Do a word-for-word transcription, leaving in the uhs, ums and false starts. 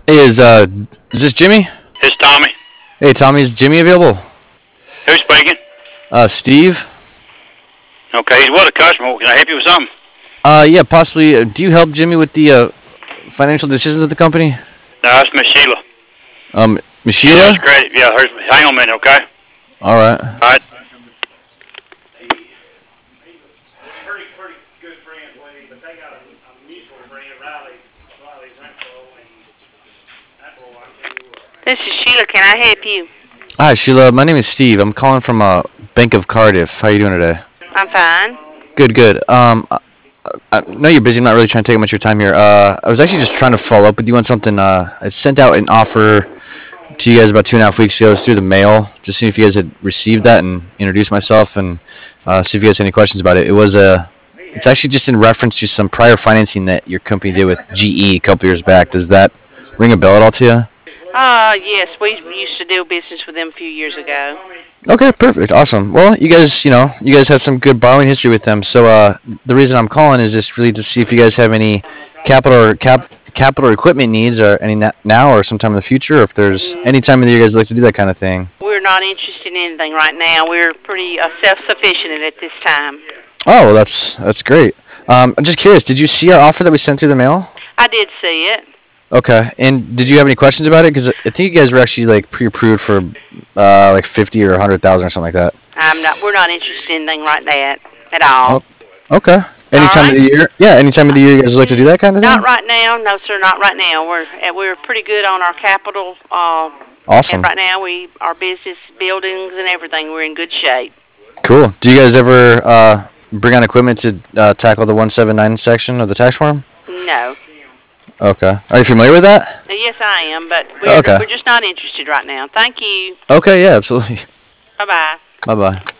Hey, is uh, is this Jimmy? It's Tommy. Hey, Tommy, is Jimmy available? Who's speaking? Uh, Steve. Okay, he's what a customer. Can I help you with something? Uh, yeah, possibly. Uh, do you help Jimmy with the uh, financial decisions of the company? No, that's Miss Sheila. Um, Miss Sheila's Sheila? credit. Yeah, her, hang on a minute, okay? All right. All right. This is Sheila. Can I help you? Hi, Sheila. My name is Steve. I'm calling from uh, Bank of Cardiff. How you doing today? I'm fine. Good, good. Um, I, I know you're busy. I'm not really trying to take much of your time here. Uh, I was actually just trying to follow up with you on something. Uh, I sent out an offer to you guys about two and a half weeks ago. It was through the mail. Just seeing if you guys had received that and introduce myself and uh, see if you guys had any questions about it. It was a. It's actually just in reference to some prior financing that your company did with G E a couple years back. Does that ring a bell at all to you? Uh, yes, we used to do business with them a few years ago. Okay, perfect, awesome. Well, you guys, you know, you guys have some good borrowing history with them. So uh, the reason I'm calling is just really to see if you guys have any capital or cap capital equipment needs, or any na- now or sometime in the future, or if there's any time of the year you guys like to do that kind of thing. We're not interested in anything right now. We're pretty uh, self-sufficient at this time. Oh, well, that's that's great. Um, I'm just curious. Did you see our offer that we sent through the mail? I did see it. Okay. And did you have any questions about it? Because I think you guys were actually like pre-approved for uh, like fifty or a hundred thousand or something like that. I'm not. We're not interested in anything like that at all. Oh, okay. Any All time right. of the year? Yeah. Any time of the year you guys like to do that kind of thing? Not right now. No, sir. Not right now. We're uh, we're pretty good on our capital. Uh, Awesome. And right now, we our business buildings and everything. We're in good shape. Cool. Do you guys ever uh, bring on equipment to uh, tackle the one seventy-nine section of the tax form? No. Okay. Are you familiar with that? Uh, Yes, I am, but we're, Okay. we're just not interested right now. Thank you. Okay. Yeah. Absolutely. Bye bye. Bye bye.